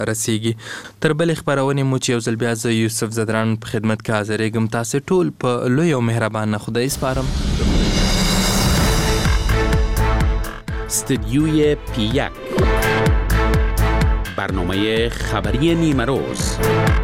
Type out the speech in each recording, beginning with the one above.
رسیږي. تر بلې خبرونې مو چې یو ځل بیا زه یوسف زدران په خدمت کې حاضرېږم. تاسې ټول په لوی او مهربان خدای سپارم. استدیوی پیک، برنامه خبری نیمروز.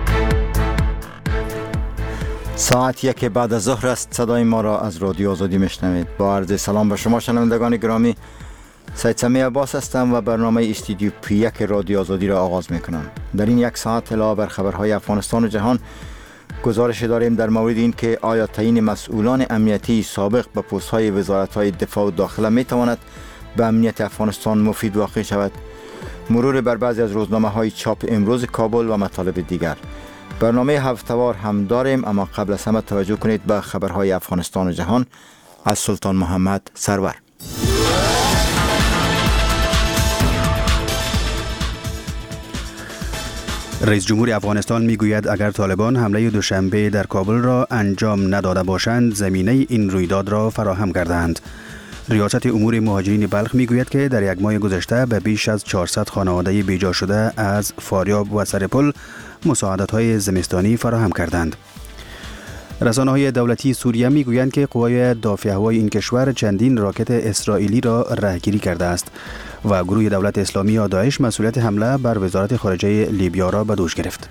ساعت 1 بعد از ظهر است. صدای ما را از رادیو آزادی میشنوید. با عرض سلام به شما شنوندگان گرامی، سید سمیع عباس هستم و برنامه استودیو پیک رادیو آزادی را آغاز میکنم. در این یک ساعت علاوه بر خبرهای افغانستان و جهان، گزارش داریم در مورد این که آیا تعیین مسئولان امنیتی سابق به پست‌های وزارت‌های دفاع و داخله میتواند به امنیت افغانستان مفید واقع شود. مرور بر بعضی از روزنامه‌های چاپ امروز کابل و مطالب دیگر. برنامه هفته‌وار هم داریم، اما قبل از همه توجه کنید به خبرهای افغانستان و جهان از سلطان محمد سرور. رئیس جمهور افغانستان میگوید اگر طالبان حمله دوشنبه در کابل را انجام نداده باشند، زمینه این رویداد را فراهم کردند. ریاست امور مهاجرین بلخ میگوید که در یک ماه گذشته به بیش از 400 خانواده بیجا شده از فاریاب و سرپل مساعدت‌های زمستانی فراهم کردند. رسانه‌های دولتی سوریه میگویند که قوای دافع هوایی این کشور چندین راکت اسرائیلی را رهگیری کرده است و گروه دولت اسلامی یا داعش مسئولیت حمله بر وزارت خارجه لیبیا را به دوش گرفت.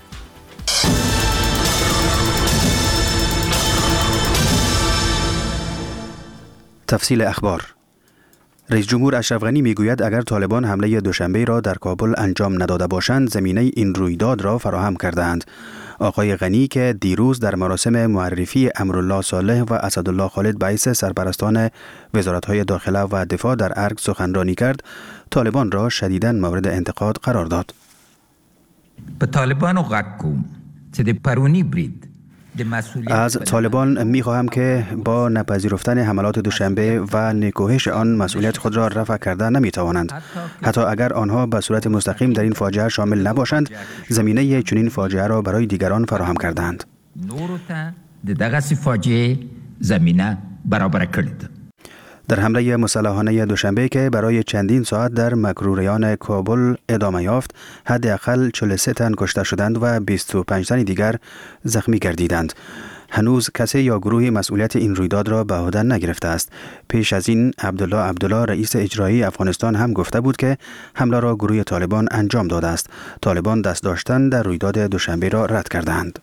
تفصیل اخبار. رئیس جمهور اشرف غنی میگوید اگر طالبان حمله دوشنبه را در کابل انجام نداده باشند، زمینه این رویداد را فراهم کردند. آقای غنی که دیروز در مراسم معرفی امرالله صالح و اسدالله خالد بعیس سرپرستان وزارت‌های داخله و دفاع در ارگ سخنرانی کرد، طالبان را شدیداً مورد انتقاد قرار داد. به طالبان غکوم چه پرونی برید. از طالبان می‌خواهم که با نپذیرفتن حملات دوشنبه و نکوهش آن مسئولیت خود را رفع کرده نمی‌توانند. حتی اگر آنها به صورت مستقیم در این فاجعه شامل نباشند، زمینه چنین فاجعه را برای دیگران فراهم کردند. دغه فاجعه زمینه برابر کرد. در حمله مسلحانه دوشنبه که برای چندین ساعت در مکروریان کابل ادامه یافت، حداقل 43 تن کشته شدند و 25 تن دیگر زخمی گردیدند. هنوز کسی یا گروهی مسئولیت این رویداد را به عهده نگرفته است. پیش از این عبدالله رئیس اجرایی افغانستان هم گفته بود که حمله را گروه طالبان انجام داده است. طالبان دست داشتن در رویداد دوشنبه را رد کردند.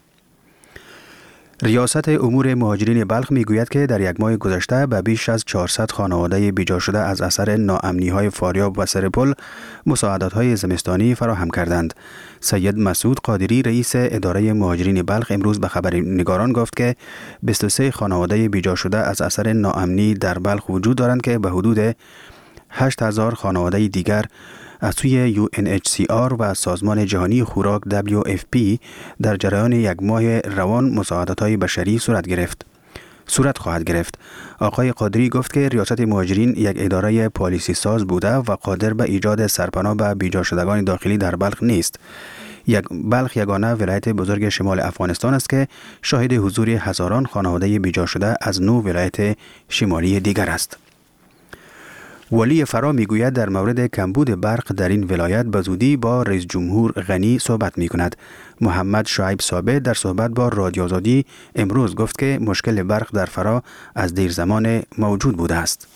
ریاست امور مهاجرین بلخ میگوید که در یک ماه گذشته به بیش از 400 خانواده بیجا شده از اثر ناامنی‌های فاریاب و سرپل مساعدت‌های زمستانی فراهم کردند. سید مسعود قادری رئیس اداره مهاجرین بلخ امروز به خبرنگاران گفت که 23 خانواده بیجا شده از اثر ناامنی در بلخ وجود دارند که به حدود 8000 خانواده دیگر از سوی UNHCR و سازمان جهانی خوراک WFP در جریان یک ماه روان مساعدت‌های بشری صورت خواهد گرفت. آقای قادری گفت که ریاست مهاجرین یک اداره پالیسی ساز بوده و قادر به ایجاد سرپناه به بیجا شدگان داخلی در بلخ نیست. بلخ یگانه ولایت بزرگ شمال افغانستان است که شاهد حضور هزاران خانواده بیجا شده از 9 ولایت شمالی دیگر است. ولی فرا میگوید در مورد کمبود برق در این ولایت به زودی با رئیس جمهور غنی صحبت می کند. محمد شعیب ثابت در صحبت با رادیو آزادی امروز گفت که مشکل برق در فرا از دیر زمان موجود بوده است.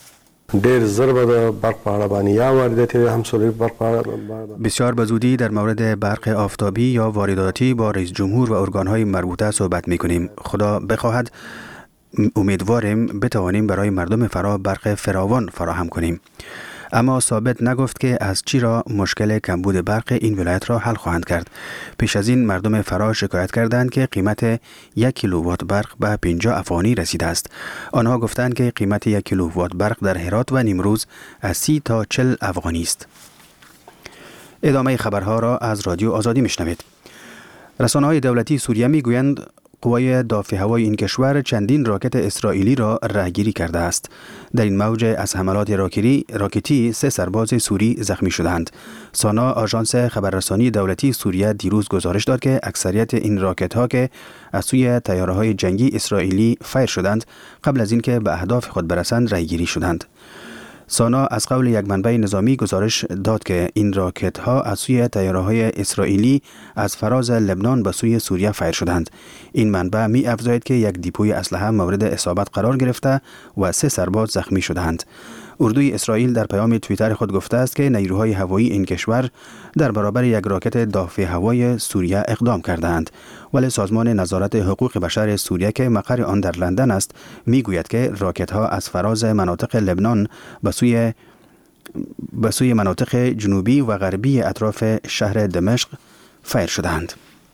بسیار به زودی در مورد برق آفتابی یا وارداتی با رئیس جمهور و ارگانهای مربوطه صحبت می کنیم. خدا بخواهد امیدواریم بتوانیم برای مردم فرا برق فراوان فراهم کنیم. اما ثابت نگفت که از چی را مشکل کمبود برق این ولایت را حل خواهند کرد. پیش از این مردم فرا شکایت کردند که قیمت 1 کیلووات برق به 50 افغانی رسیده است. آنها گفتند که قیمت 1 کیلووات برق در هرات و نیمروز از 30 تا 40 افغانی است. ادامه خبرها را از رادیو آزادی میشنوید. رسانه‌های دولتی سوریه میگویند قوای دافع هوایی این کشور چندین راکت اسرائیلی را رهگیری کرده است. در این موج از حملات راکتی 3 سرباز سوری زخمی شدند. سانا آژانس خبررسانی دولتی سوریه دیروز گزارش داد که اکثریت این راکت ها که از سوی طیاره‌های جنگی اسرائیلی فایر شدند قبل از اینکه به اهداف خود برسند رهگیری شدند. سانا از قول یک منبع نظامی گزارش داد که این راکت ها از سوی طیاره‌های اسرائیلی از فراز لبنان به سوی سوریه فایر شدند. این منبع می افزاید که یک دیپوی اسلحه مورد اصابت قرار گرفته و 3 سرباز زخمی شدند. اردوی اسرائیل در پیام توییتر خود گفته است که نیروهای هوایی این کشور در برابر یک راکت دافع هوای سوریه اقدام کردند، ولی سازمان نظارت حقوق بشر سوریه که مقر آن در لندن است میگوید که راکت ها از فراز مناطق لبنان به سوی مناطق جنوبی و غربی اطراف شهر دمشق فایر شدند.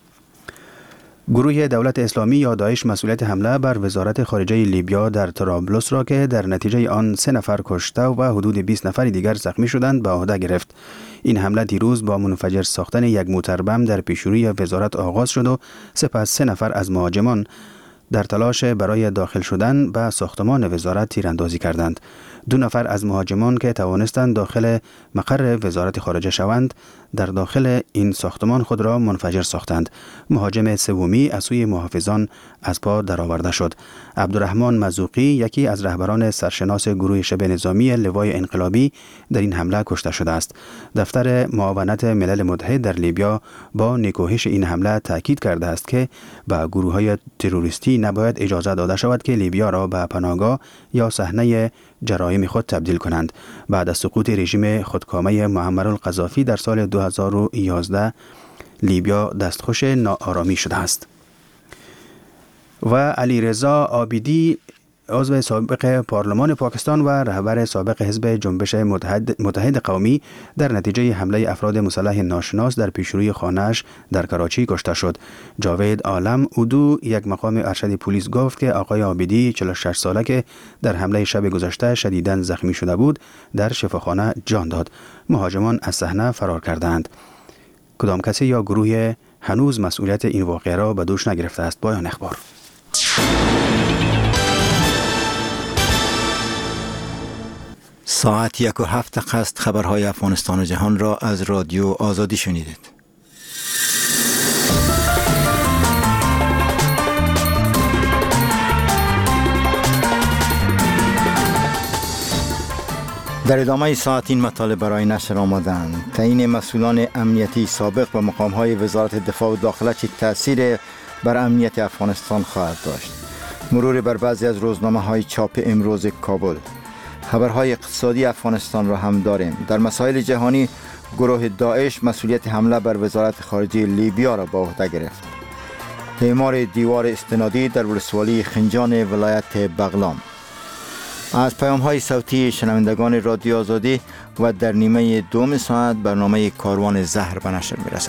گروه دولت اسلامی یا داعش مسئولیت حمله بر وزارت خارجه لیبیا در طرابلس را که در نتیجه آن 3 نفر کشته و حدود 20 نفر دیگر زخمی شدند به عهده گرفت. این حمله دیروز با منفجر ساختن یک موتر بم در پیشروی وزارت آغاز شد و سپس 3 نفر از مهاجمان در تلاش برای داخل شدن به ساختمان وزارت تیراندازی کردند. 2 نفر از مهاجمان که توانستند داخل مقر وزارت خارجه شوند در داخل این ساختمان خود را منفجر ساختند. مهاجم سومی از سوی محافظان از پا درآورده شد. عبدالرحمن مزوقی یکی از رهبران سرشناس گروه شبه نظامی لوای انقلابی در این حمله کشته شده است. دفتر معاونت ملل متحد در لیبیا با نکوهش این حمله تاکید کرده است که به گروه‌های تروریستی نباید اجازه داده شود که لیبیا را به پناهگاه یا صحنه جرایم خود تبدیل کنند. بعد از سقوط رژیم خودکامه معمر القذافی در سال 2011 لیبیا دستخوش ناآرامی شده است. و علیرضا عابدی عضو سابق پارلمان پاکستان و رهبر سابق حزب جنبش متحد قومی در نتیجه حمله افراد مسلح ناشناس در پیشروی خانه‌اش در کراچی کشته شد. جاوید عالم اودو یک مقام ارشد پلیس گفت که آقای عابدی 46 ساله که در حمله شب گذشته شدیداً زخمی شده بود در شفاخانه جان داد. مهاجمان از صحنه فرار کردند. کدام کسی یا گروه هنوز مسئولیت این واقعه را به دوش نگرفته است. پایان اخبار. ساعت 1:07 است. خبرهای افغانستان و جهان را از رادیو آزادی شنیدید. در ادامه ساعت این مطالب برای نشر آمدند. تعیین مسئولان امنیتی سابق و مقام‌های وزارت دفاع و داخله چه تأثیر بر امنیت افغانستان خواهد داشت. مرور بر بعضی از روزنامه‌های چاپ امروز کابل. خبرهای اقتصادی افغانستان را هم داریم. در مسائل جهانی گروه داعش مسئولیت حمله بر وزارت خارجه لیبیا را به عهده گرفت. اعمار دیوار استنادی در ولسوالی خنجان ولایت بغلان. از پیام‌های صوتی شنوندگان رادیو آزادی و در نیمه دوم ساعت برنامه کاروان زهر به نشر می‌رسد.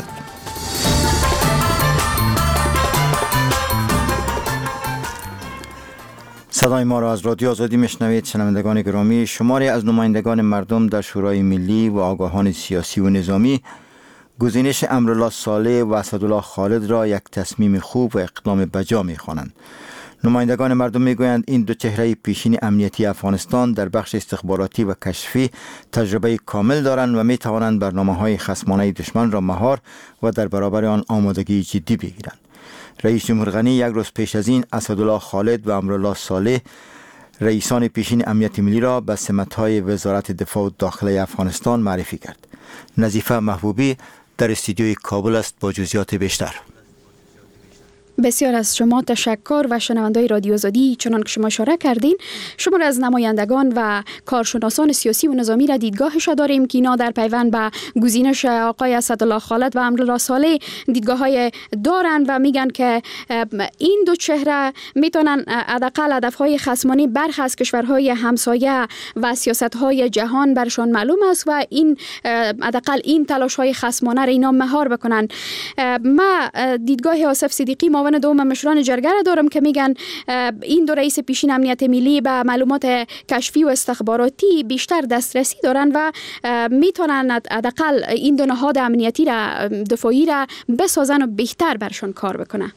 صدای ما را از رادیو آزادی میشنوید. شنوندگان گرامی، شماری از نمایندگان مردم در شورای ملی و آگاهان سیاسی و نظامی گزینش امرالله صالح و اسدالله خالد را یک تصمیم خوب و اقدام بجا می‌خوانند. نمایندگان مردم میگویند این دو چهره پیشین امنیتی افغانستان در بخش استخباراتی و کشفی تجربه کامل دارند و می توانند برنامه‌های خصمانه دشمن را مهار و در برابر آن آمادگی جدی بگیرند. رئیس جمهور غنی یک روز پیش از این اسدالله خالد و امرالله صالح رئیسان پیشین امنیت ملی را به سمت‌های وزارت دفاع و داخله افغانستان معرفی کرد. نظیفه محبوبی در استودیوی کابل است با جزئیات بیشتر. بسیار از شما تشکر و شنوندای رادیو آزادی. چنان که شما اشاره کردین، شما از نمایندگان و کارشناسان سیاسی و نظامی را دیدگاهش داریم که اینا در پیوند به گزینش آقای اسدالله خالد و امرالله صالح دیدگاه‌های دارن و میگن که این دو چهره میتونن حداقل هدف‌های خصمانه برخی از کشورهای همسایه و سیاست‌های جهان برشان معلوم است و این حداقل این تلاش‌های خصمانه را اینا مهار بکنن. ما دیدگاه آصف صدیقی معاون دوم مشوران جرگه را دارم که میگن این دو رئیس پیشین امنیت ملی به معلومات کشفی و استخباراتی بیشتر دسترسی دارن و میتونن حداقل این دو نهاد امنیتی را دفاعی را بسازن و بهتر برشان کار بکنن.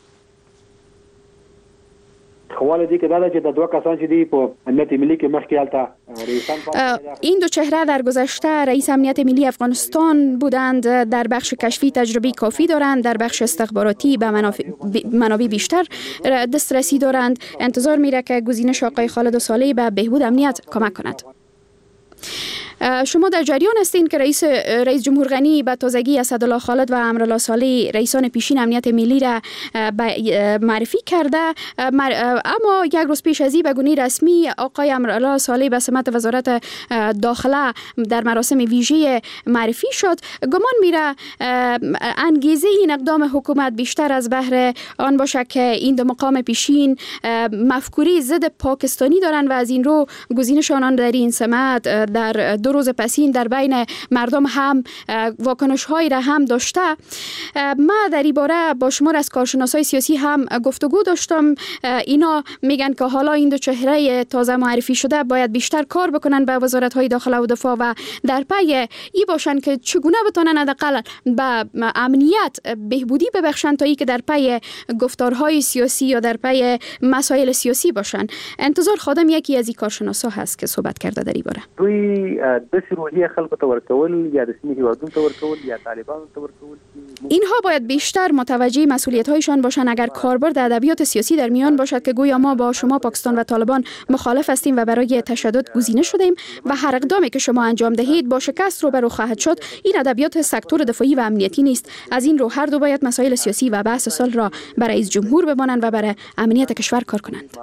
خواله دی که دا چې د دوه کسان چې دی په امنیت ملي کې مخکې هلته این دو چهره در گذشته رئیس امنیت ملی افغانستان بودند. در بخش کشفی تجربه کافی دارند، در بخش استخباراتی به منابع بیشتر دسترسی دارند. انتظار میره که گزینش آقای خالد و صالح به بهبود امنیت کمک کند. شما در جریان هستین که رئیس جمهور غنی به تازگی اسدالله خالد و امرالله صالح رئیسان پیشین امنیت ملی را معرفی کرده، اما یک روز پیش از این به گونه رسمی آقای امرالله صالح به سمت وزارت داخله در مراسم ویژه معرفی شد. گمان میره انگیزه این اقدام حکومت بیشتر از بهر آن باشه که این دو مقام پیشین مفکوری ضد پاکستانی دارن و از این رو گزینش آنان در این سمت در 2 روز پسین در بین مردم هم واکنش هایی را هم داشته. ما در این باره با شمار از کارشناسای سیاسی هم گفتگو داشتم. اینا میگن که حالا این دو چهره تازه معرفی شده باید بیشتر کار بکنن به وزارت های داخله و دفاع و در پی ای باشن که چگونه بتونن حداقل به امنیت بهبودی ببخشن تا ای که در پی گفتارهای سیاسی یا در پی مسائل سیاسی باشن. انتظار خادم یکی از این کارشناسا هست که صحبت کرده در این باره. دوی د روحیه خلکو ته ورکول یا رسمي هیوادونو ته ورکول یا طالبانو ته ورکول. اینها باید بیشتر متوجه مسئولیت‌هایشان باشند. اگر کاربرد ادبیات سیاسی در میان باشد که گویا ما با شما پاکستان و طالبان مخالف هستیم و برای تشدد گزینه شدیم و هر اقدامی که شما انجام دهید با شکست روبرو خواهد شد، این ادبیات سکتور دفاعی و امنیتی نیست. از این رو هر دو باید مسائل سیاسی و بحث سال را برای رئیس جمهور بمانند و برای امنیت کشور کار کنند.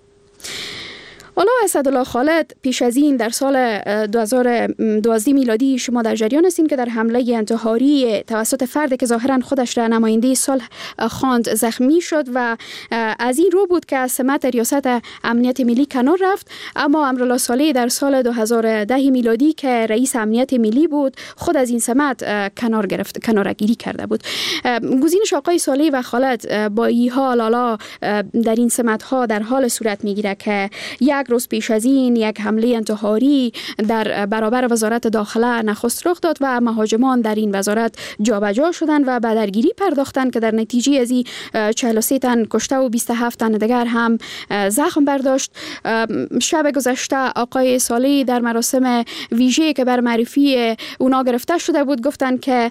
حالا اسدالله خالد پیش از این در سال 2012 میلادی شما در جریان هستین که در حمله انتحاری توسط فردی که ظاهرا خودش را نماینده صلح خواند زخمی شد و از این رو بود که از سمت ریاست امنیت ملی کنار رفت. اما امرالله صالح در سال 2010 میلادی که رئیس امنیت ملی بود خود از این سمت کنارگیری کرده بود. گزینش آقای صالح و خالد با این حال حالا در این سمت ها در حال صورت میگیره که یک روز پیش از این یک حمله انتحاری در برابر وزارت داخله نخست رخ داد و مهاجمان در این وزارت جابجا شدند و به درگیری پرداختند که در نتیجه از این 43 تن کشته و 27 تن دیگر هم زخم برداشت. شب گذشته آقای صالح در مراسم ویژه‌ای که بر معرفی اونا گرفته شده بود گفتند که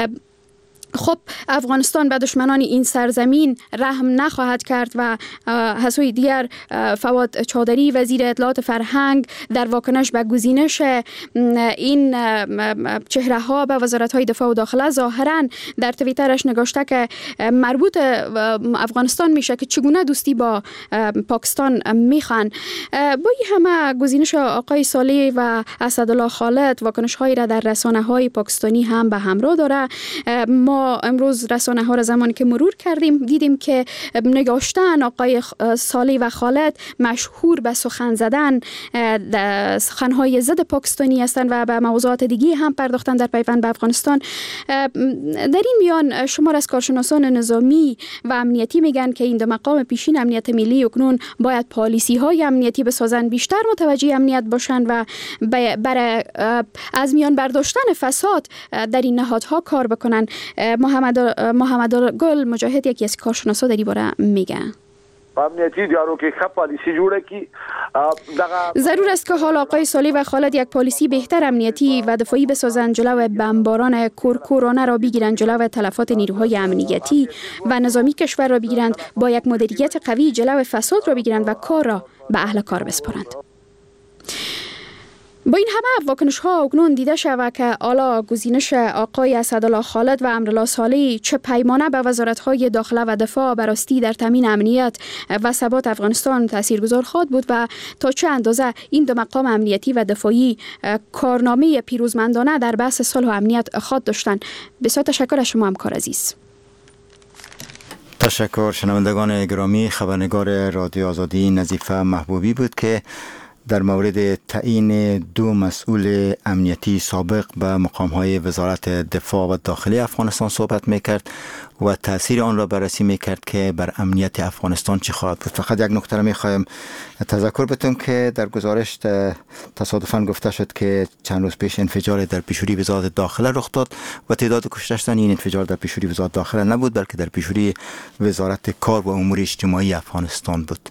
خب افغانستان به دشمنان این سرزمین رحم نخواهد کرد و حسوی دیگر فواد چادری وزیر اطلاعات فرهنگ در واکنش به گزینش این چهره ها به وزارت های دفاع و داخله ظاهرا در توییترش نگاشته که مربوط افغانستان میشه که چگونه دوستی با پاکستان میخوان. با این همه گزینش آقای صالح و اسدالله خالد واکنش هایی را در رسانه های پاکستانی هم به همراه داره. ما امروز رسانه ها را زمانی که مرور کردیم دیدیم که نگاشتن آقای صالح و خالد مشهور به سخن زدن سخنهای ضد پاکستانی هستند و به موضوعات دیگه هم پرداختن در پیوند به افغانستان. در این میان شمار از کارشناسان نظامی و امنیتی میگن که این دو مقام پیشین امنیت ملی اکنون باید پالیسی های امنیتی بسازن، بیشتر متوجه امنیت باشند و از میان برداشتن فساد در این نهادها کار بکنن. محمد گل مجاهد یکی از کارشناسا در این باره میگه امنیتی دیارو که خب پالیسی جوړه کی ضرور است که حال آقای صالح و خالد یک پالیسی بهتر امنیتی و دفاعی بسازند، جلو بمباران کورکورانه را بگیرند، جلو تلفات نیروهای امنیتی و نظامی کشور را بگیرند، با یک مدیریت قوی جلو فساد را بگیرند و کار را به اهل کار بسپارند. با این همه واکنش ها اکنون دیده شود که حالا گزینش آقای اسدالله خالد و امرالله صالح چه پیمانه به وزارت های داخله و دفاع براستی در تامین امنیت و ثبات افغانستان تاثیرگذار خواهد بود و تا چه اندازه این دو مقام امنیتی و دفاعی کارنامه پیروزمندانه در بحث صلح و امنیت خواهد داشتند. بسیار تشکر از شما همکار عزیز. تشکر. شنوندگان گرامی، خبرنگار رادیو آزادی نظیفه محبوبی بود که در مورد تعیین دو مسئول امنیتی سابق به مقام‌های وزارت دفاع و داخلی افغانستان صحبت میکرد و تأثیر آن را بررسی میکرد که بر امنیت افغانستان چی خواهد بود. فقط یک نکته را میخوایم تذکر بدم که در گزارش تصادفاً گفته شد که چند روز پیش انفجار در پیشوری وزارت داخله رخ داد و تعداد کشته شدن این انفجار در پیشوری وزارت داخله نبود بلکه در پیشوری وزارت کار و امور اجتماعی افغانستان بود.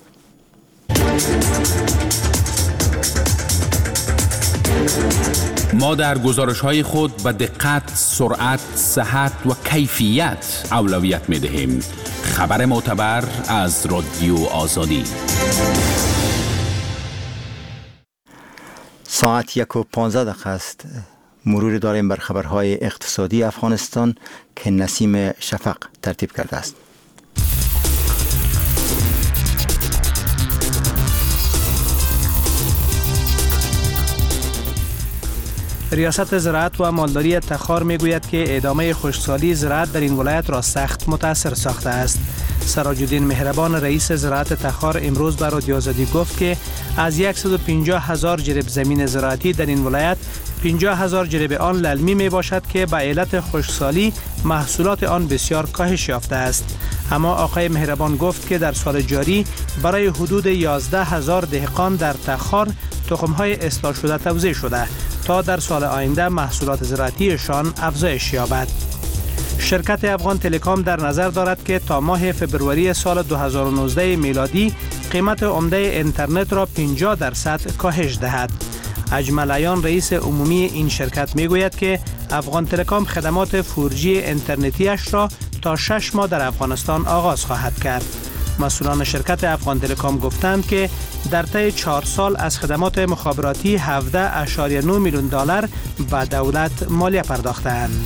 ما در گزارش‌های خود به دقت، سرعت، صحت و کیفیت اولویت می‌دهیم. خبر معتبر از رادیو آزادی. ساعت 1:15 است. مرور داریم بر خبرهای اقتصادی افغانستان که نسیم شفق ترتیب کرده است. ریاست زراعت و مالداری تخار میگوید که ادامه خشکسالی زراعت در این ولایت را سخت متاثر ساخته است. سراج الدین مهربان رئیس زراعت تخار امروز به رادیو آزادی گفت که از 150,000 جریب زمین زراعتی در این ولایت 50,000 جریب آن للمی می باشد که به علت خشکسالی محصولات آن بسیار کاهش یافته است. اما آقای مهربان گفت که در سال جاری برای حدود 11,000 دهقان در تخار تخم‌های اصلاح شده توزیع شده تا در سال آینده محصولات زراعتیشان افزایش یابد. شرکت افغان تلکام در نظر دارد که تا ماه فبروری سال 2019 میلادی قیمت عمده اینترنت را 50% کاهش دهد. اجمل عیان رئیس عمومی این شرکت میگوید که افغان تلکام خدمات 4G اینترنتیش را تا 6 ماه در افغانستان آغاز خواهد کرد. مسئولان شرکت افغان تلکام گفتند که در طی 4 سال از خدمات مخابراتی 17.9 میلیون دلار به دولت مالیه پرداختند.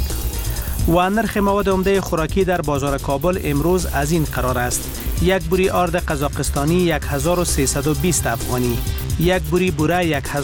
و نرخ مواد عمده خوراکی در بازار کابل امروز از این قرار است: یک بوری آرد قزاقستانی 1320 افغانی، یک بوری بوره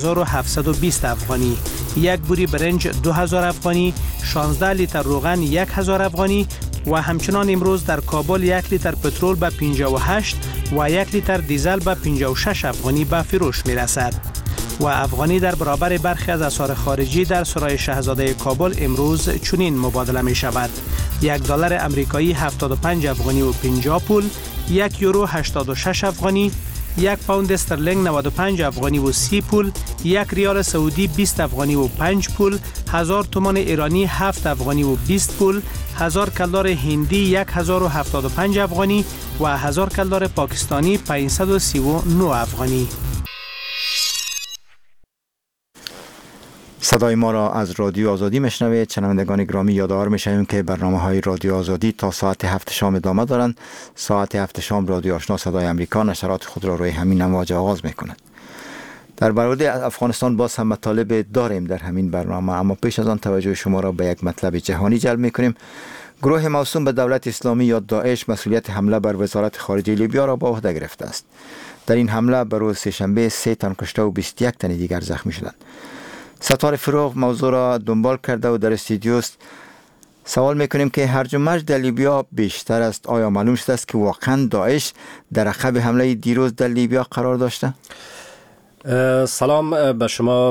1720 افغانی، یک بوری برنج 2000 افغانی، 16 لیتر روغن 1000 افغانی و همچنان امروز در کابل 1 لیتر پترول به 58 و 1 لیتر دیزل به 56 افغانی به فروش می رسد. و افغانی در برابر برخی از اسعار خارجی در سرای شاهزاده کابل امروز چنین مبادله می شود: $1 امریکایی 75 افغانی و 50 پول، 1 یورو 86 افغانی، 1 پوند استرلینگ 95 افغانی و 30 پول، 1 ریال سعودی 20 افغانی و 5 پول، 1000 تومان ایرانی 7 افغانی و 20 پول، 1000 کلدار هندی 1075 افغانی و 1000 کلدار پاکستانی 539 افغانی. صدای ما را از رادیو آزادی میشنوید. شنوندگان گرامی، یادآور میشویم که برنامه‌های رادیو آزادی تا ساعت 7 شام ادامه دارند. ساعت 7 شام رادیو آشنا صدای امریکا نشرات خود را روی همین امواج آغاز میکند. در مورد افغانستان باز هم مطالب داریم در همین برنامه، اما پیش از آن توجه شما را به یک مطلب جهانی جلب میکنیم. گروه موسوم به دولت اسلامی یا داعش مسئولیت حمله بر وزارت خارجه لیبیا را به عهده گرفته است. در این حمله بر روز سه‌شنبه 3 تن کشته و 21 تن دیگر زخمی شدند. ستار فروغ موضوع را دنبال کرده و در استودیو است. سوال میکنیم که هرج و مرج در لیبیا بیشتر است. آیا معلوم شده است که واقعا داعش در عقب حمله دیروز در لیبیا قرار داشته؟ سلام به شما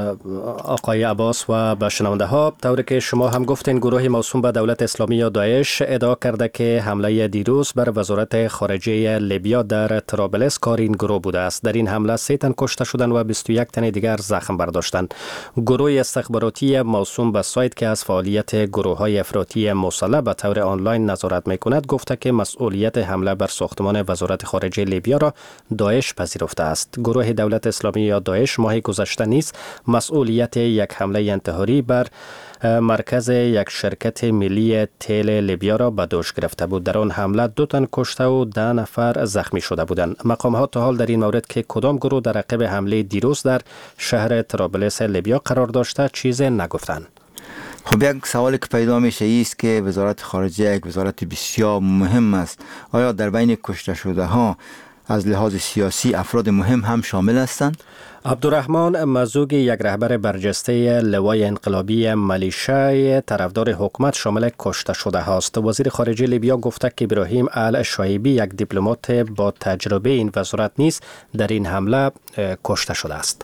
آقای عباس و به شنونده ها. طوری که شما هم گفتین، گروه موسوم به دولت اسلامی یا داعش ادعا کرده که حمله دیروز بر وزارت خارجه لیبیا در طرابلس کار این گروه بوده است. در این حمله 3 تن کشته شدند و 21 تن دیگر زخم برداشتند. گروه استخباراتی موسوم به سایت که از فعالیت گروه‌های افراطی مسلح به طور آنلاین نظارت می‌کند گفته که مسئولیت حمله بر ساختمان وزارت خارجه لیبیا را داعش پذیرفته است. گروه دولت اسلامی یا داعش ماه گذشته نیز مسئولیت یک حمله انتحاری بر مرکز یک شرکت ملی تیل لیبیا را به دوش گرفته بود. در آن حمله 2 تن کشته و 10 نفر زخمی شده بودند. مقام‌ها تا حال در این مورد که کدام گروه در عقب حمله دیروز در شهر طرابلس لیبیا قرار داشته چیزی نگفتند. خب یک سوالی که پیدا میشه است که وزارت خارجه یک وزارت بسیار مهم است. آیا در بین کشته شده ها از لحاظ سیاسی افراد مهم هم شامل هستند؟ عبدالرحمن مزوگ، یک رهبر برجسته لوای انقلابی ملیشه طرفدار حکومت، شامل کشته شده هاست. وزیر خارجه لیبیا گفته که ابراهیم الشایبی، یک دیپلمات با تجربه این وزارت نیز در این حمله کشته شده است.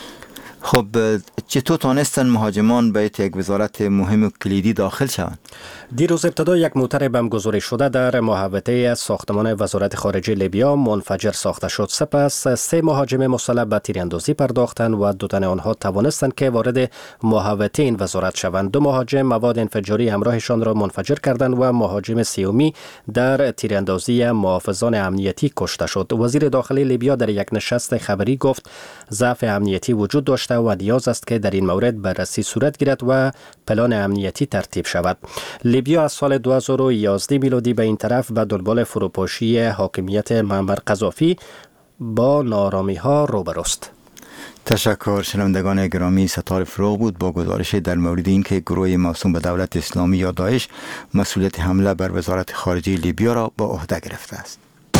خب چطور تانستن مهاجمان به یک وزارت مهم و کلیدی داخل شوند؟ دیروز ابتدا یک موتر بمبگذاری شده در محوطه ساختمان وزارت خارجه لیبیا منفجر ساخته شد. سپس 3 مهاجم مسلح به تیراندازی پرداختند و 2 تن آنها توانستند که وارد محوطه این وزارت شوند. 2 مهاجم مواد انفجاری همراهشان را منفجر کردند و مهاجم سومی در تیراندازی محافظان امنیتی کشته شد. وزیر داخلی لیبیا در یک نشست خبری گفت ضعف امنیتی وجود داشته و نیاز است که در این مورد بررسی صورت گیرد و پلان امنیتی ترتیب شود. لیبیا از سال 2011 میلادی به این طرف به دنبال فروپاشی حاکمیت معمر قذافی با ناآرامی ها روبروست. تشکر. شنوندگان گرامی، ستار فروغ بود با گزارش در مورد اینکه گروه موسوم به دولت اسلامی یا داعش مسئولیت حمله بر وزارت خارجه لیبیا را به عهده گرفته است.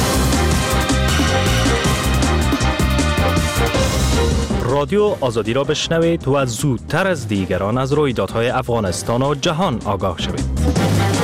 رادیو آزادی را بشنوید و زودتر از دیگران از رویدادهای افغانستان و جهان آگاه شوید.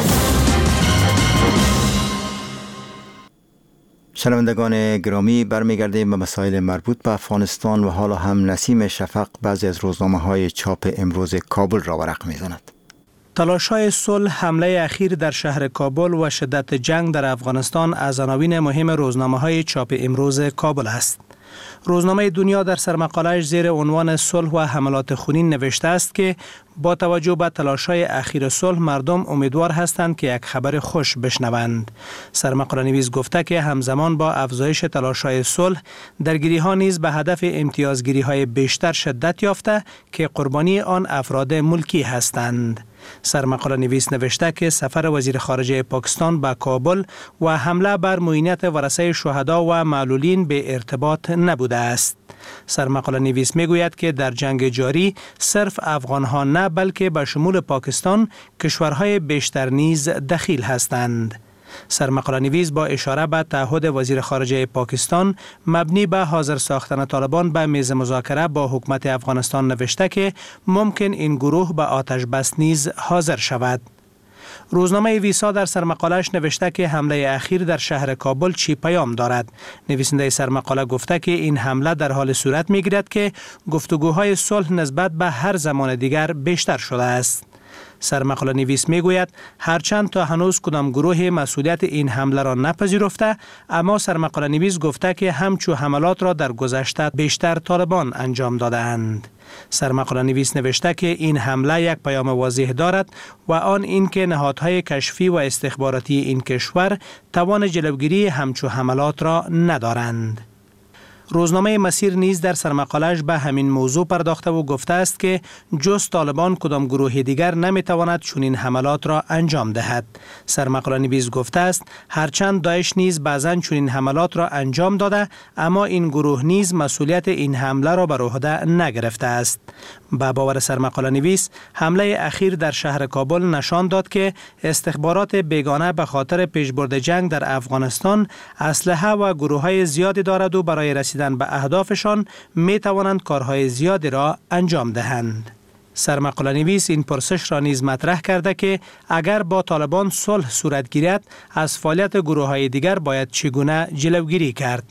شنوندگان گرامی، برمیگردیم به مسائل مربوط به افغانستان و حالا هم نسیم شفق بعضی از روزنامه‌های چاپ امروز کابل را ورق می‌زند. تلاش‌های صلح، حمله اخیر در شهر کابل و شدت جنگ در افغانستان از عناوین مهم روزنامه‌های چاپ امروز کابل است. روزنامه دنیا در سرمقاله‌اش زیر عنوان صلح و حملات خونین نوشته است که با توجه به تلاش‌های اخیر صلح مردم امیدوار هستند که یک خبر خوش بشنوند. سرمقاله نویس گفته که همزمان با افزایش تلاش‌های صلح، درگیری‌ها نیز به هدف امتیازگیری‌های بیشتر شدت یافته که قربانی آن افراد ملکی هستند. سرمقاله نویس نوشته که سفر وزیر خارجه پاکستان به کابل و حمله بر معینت ورثه شهدا و معلولین به ارتباط نبوده است. سرمقاله نویس میگوید که در جنگ جاری صرف افغان‌ها نه بلکه به شمول پاکستان کشورهای بیشتر نیز دخیل هستند. سرمقاله نویس با اشاره به تعهد وزیر خارجه پاکستان مبنی به حاضر ساختن طالبان به میز مذاکره با حکومت افغانستان نوشته که ممکن این گروه به آتش بس نیز حاضر شود. روزنامه ویسا در سرمقاله‌اش نوشته که حمله اخیر در شهر کابل چی پیام دارد. نویسنده سرمقاله گفته که این حمله در حال صورت می‌گیرد که گفتگوهای صلح نسبت به هر زمان دیگر بیشتر شده است. سرمقاله نویس میگوید هرچند تا هنوز کدام گروه مسئولیت این حمله را نپذیرفته، اما سرمقاله نویس گفته که همچو حملات را در گذشته بیشتر طالبان انجام دادند. سرمقاله نویس نوشته که این حمله یک پیام واضح دارد و آن این که نهادهای کشفی و استخباراتی این کشور توان جلوگیری همچو حملات را ندارند. روزنامه مسیر نیز در سرمقاله‌اش به همین موضوع پرداخته و گفته است که جز طالبان کدام گروه دیگر نمیتواند چنین حملات را انجام دهد. سرمقاله نویس گفته است هرچند داعش نیز بعضاً چنین حملات را انجام داده، اما این گروه نیز مسئولیت این حمله را بر عهده نگرفته است. با باور سرمقاله نویس، حمله اخیر در شهر کابل نشان داد که استخبارات بیگانه به خاطر پیشبرد جنگ در افغانستان اسلحه و گروه‌های زیادی دارد و برای رسیدن به اهدافشان می توانند کارهای زیادی را انجام دهند. سرمقاله نویس این پرسش را نیز مطرح کرده که اگر با طالبان صلح صورت گیرد، از فعالیت گروه‌های دیگر باید چگونه جلوگیری کرد.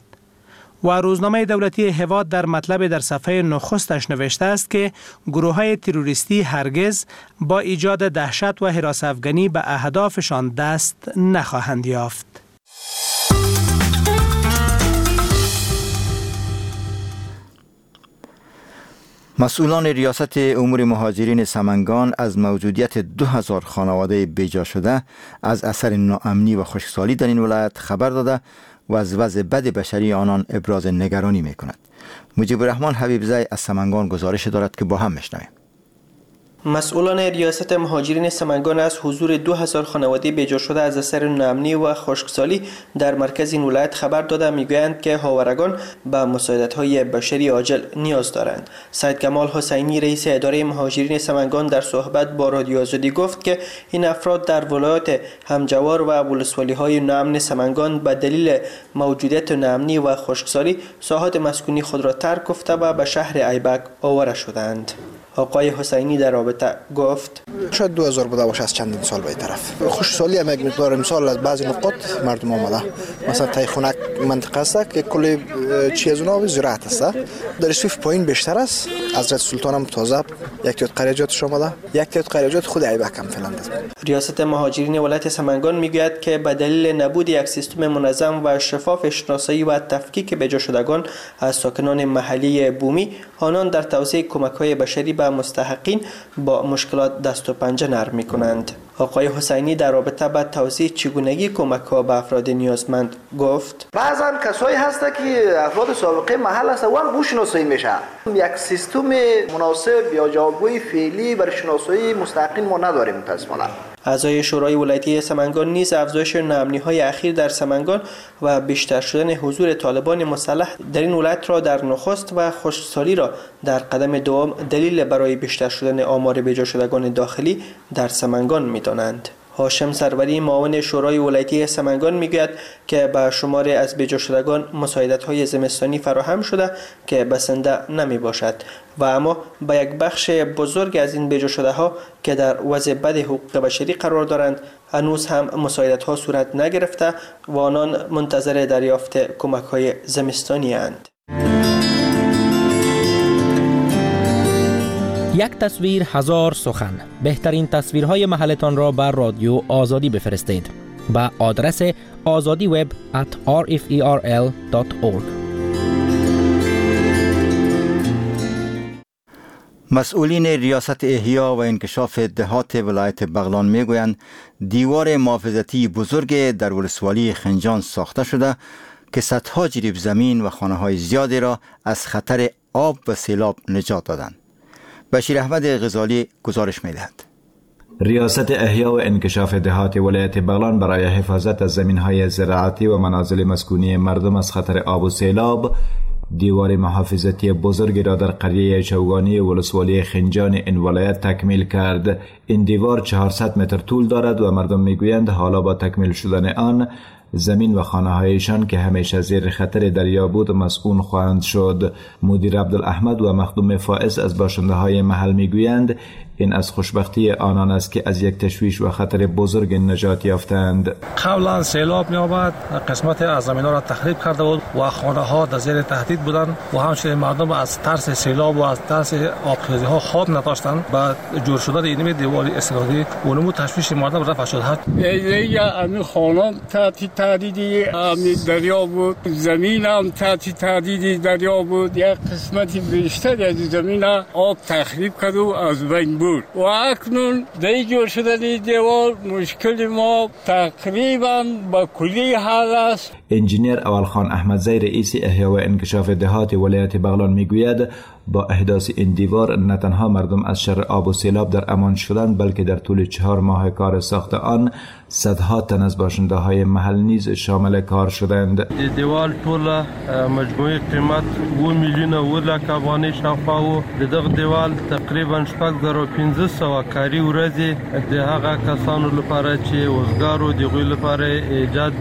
و روزنامه دولتی هواد در مطلب در صفحه نخستش نوشته است که گروه‌های تروریستی هرگز با ایجاد دهشت و هراس افغانی به اهدافشان دست نخواهند یافت. مسئولان ریاست امور مهاجرین سمنگان از موجودیت 2000 خانواده بیجا شده از اثر ناامنی و خشکسالی در این ولایت خبر داده و از وضع بد بشری آنان ابراز نگرانی می کند. مجیب الرحمن حبیبزی از سمنگان گزارش دارد که با هم میشنویم. مسئولان ریاست مهاجرین سمنگان از حضور 2000 خانواده بیجا شده از اثر ناامنی و خشکسالی در مرکز این ولایت خبر داده میگویند که هاورگان به مساعدت‌های بشری عاجل نیاز دارند. سید کمال حسینی رئیس اداره مهاجرین سمنگان در صحبت با رادیو آزادی گفت که این افراد در ولایات همجوار و ولسوالی‌های ناامن سمنگان به دلیل موجودیت ناامنی و خشکسالی ساحات مسکونی خود را ترک گفته و به شهر ایبک آواره شدند. آقای حسینی در رابطه گفت شاید 2000 بوده باشه از چندین سال به طرف. خشکسالی هم یک مقدار امسال از بعضی نقاط مردم آمده. مثلا تایخونک منطقه است که کل چیز اونها زراعت است. در سویف پایین بیشتر است. حضرت سلطان هم تازه یک تیت قریجاتش آمده. یک تیت قریجات خود ایبک هم فعلا است. ریاست مهاجرین ولایت سمنگان میگوید که به دلیل نبود یک سیستم منظم و شفاف شناسایی و تفکیک بیجا شدگان از ساکنان محلی بومی، آنان در توزیع کمک‌های بشری به مستحقین با مشکلات دست و پنجه نرم می‌کنند. آقای حسینی در رابطه با توزیع چگونگی کمک‌ها به افراد نیازمند گفت: بعضن کسایی هست که افراد سابقه محل هست و او شناسایی میشه. یک سیستم مناسب یا جوابگوی فعلی برای شناسایی مستحقین ما نداریم متاسفانه. اعضای شورای ولایتی سمنگان نیز افزایش ناامنی‌های اخیر در سمنگان و بیشتر شدن حضور طالبان مسلح در این ولایت را در نخست و خشکسالی را در قدم دوم دلیل برای بیشتر شدن آمار بیجا شدگان داخلی در سمنگان می‌دانند. هاشم سروری معاون شورای ولایتی سمنگان میگوید که به شمار از بیجا شدگان مساعدت‌های زمستانی فراهم شده که بسنده نمی باشد و اما به یک بخش بزرگ از این بیجا شده ها که در وضع بد حقوق بشری قرار دارند هنوز هم مساعدت‌ها صورت نگرفته و آنان منتظر دریافت کمک‌های زمستانی اند. یک تصویر هزار سخن. بهترین تصویرهای محلتان را بر رادیو آزادی بفرستید به آدرس azadiweb@rferl.org. مسئولین ریاست احیا و انکشاف دهات ولایت بغلان میگویند دیوار محافظتی بزرگ در ولسوالی خنجان ساخته شده که صدها جریب زمین و خانه‌های زیادی را از خطر آب و سیلاب نجات دادند. بشیر احمد غزالی گزارش می‌دهد. ریاست احیا و انکشاف دهات ولایت بغلان برای حفاظت از زمین‌های زراعتی و منازل مسکونی مردم از خطر آب و سیلاب دیوار محافظتی بزرگی را در قریه چوگانی ولسوالی خنجان این ولایت تکمیل کرد. این دیوار 400 متر طول دارد و مردم میگویند حالا با تکمیل شدن آن زمین و خانه‌هایشان که همیشه زیر خطر دریا بود مسئول خواهند شد. مدیر عبدالاحمد و مخدوم فائز از باشنده‌های محل میگویند این از خوشبختی آنان است که از یک تشویش و خطر بزرگ نجات یافتند. قبلا سیلاب می‌آمد، قسمت از زمین‌ها را تخریب کرده بود و خانه‌ها در زیر تهدید بودند و همچنین مردم از ترس سیلاب و از ترس آبخیزی‌ها خواب نداشتند. بعد جور شدن این دیوار اصلاحی اونمو تشویش مردم رفع شد. همین خانه تحت تهدید دریا بود، زمین هم تحت تهدید دریا بود. یک قسمت بیشتر از زمین آب تخریب کرد و از بین بود. و اکنون در جور شدن دیوار مشکل ما تقریبا با کلی حل است. انجینیر اولخان احمدزی رئیس احیا و انکشاف دهات ولایت بغلان میگوید با احداث این دیوار نه تنها مردم از شر آب و سیلاب در امان شدند بلکه در طول 4 ماه کار ساخت آن صدها تن از باشنده های محل نیز شامل کار شدند. دیوار طول مجموعی قیمت 2 میلیون و لک افغانۍ شاوخوا و دغه دیوار تقریبا 1500 کاري ورځې د هغه کسانو لپاره چې وزګارو دغه لپاره ایجاد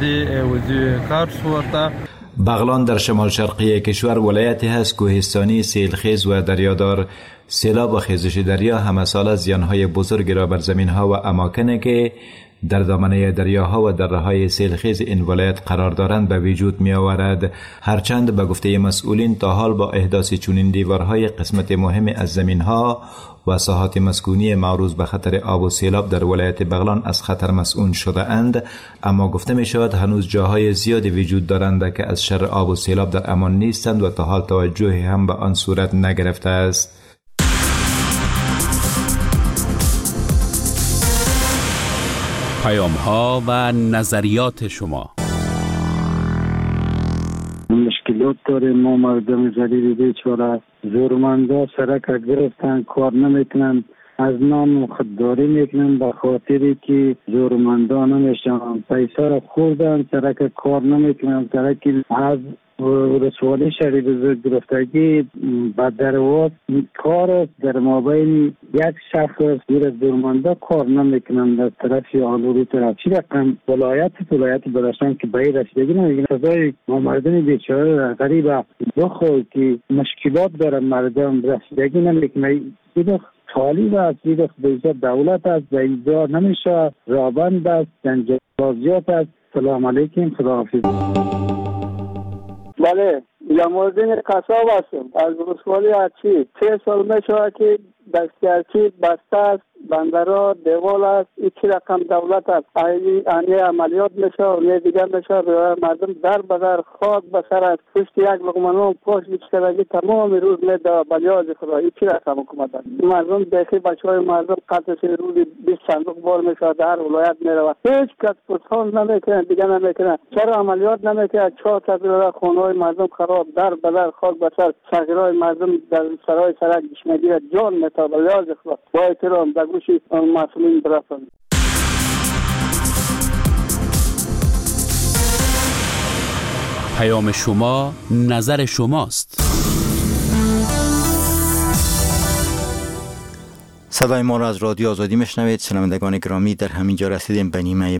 کار ورته. بغلان در شمال شرقی کشور ولایتی هست کوهستانی، سیلخیز و دریادار. سیلاب و خیزش دریا همه سال زیانهای بزرگی را بر زمینها و اماکنی که در دامنه دریاها و دره‌های سیلخیز این ولایت قرار دارند به وجود می آورد. هرچند به گفته مسئولین تا حال با احداث چنین دیوارهای قسمت مهمی از زمینها و ساحات مسکونی معرض به خطر آب و سیلاب در ولایت بغلان از خطر مسئول شده اند، اما گفته می شود هنوز جاهای زیادی وجود دارند که از شر آب و سیلاب در امان نیستند و تا حال توجهی هم به آن صورت نگرفته است. پیام ها و نظریات شما. مشکلات داریم ما مردم ذلیل بیچاره، زورمندا سرک گرفتن کار نمیکنن، از نام خودداری میکنن به خاطری که زورمندا نمیشن پیسه را خوردن سرک کار نمیکنن. سرکی از رسوالی شهری بزرگ گرفتگی با درواز کار است در مابین یک شخص زیر زورمندا کار نمیکنن در طرف آلوری طرف چی رقم ولایت بداشتن که به رسیدگی نمیگن. سزای ما مردم بیچاره غریبه بخواه که مشکلات داره مردم رسیدگی نمیکنه. ایده خالی است، ایده بیزا دولت است، بیزا نمیشه رابند است، جنجالات است. سلام علیکم، خداحافظ. بله، جمالدین قصاب هستم از رسوالی اچی. 3 سال میشه که دستگیرچی بسته است، بندرها دیوال است. این چی رقم دولت است؟ اینی عملیات میشه و نه دیگر میشه. مردم در بدر خاک بسر است. پشت یک لقمه پاش بیچارگی تمام روز میده بلیاز خدا. این چی رقم حکومت است؟ مردم دیگه بچهای مردم قطع روز 20 صندوق بار میشه در ولایت میره. هیچ کس پرسان نمیکنه، دیگه نمیکنه. چرا عملیات نمیکنه؟ 4 تا خانه‌های مردم خراب، در بدر خاک بسر، صغیرای مردم در سرای سرک گشمگیر جان میتابه. بلیاز خدا با احترام گوشی مسئولین برسند. پیام شما نظر شماست. صدای ما را از رادیو آزادی میشنوید. شنوندگان گرامی، در همین جا رسیدیم به نیمه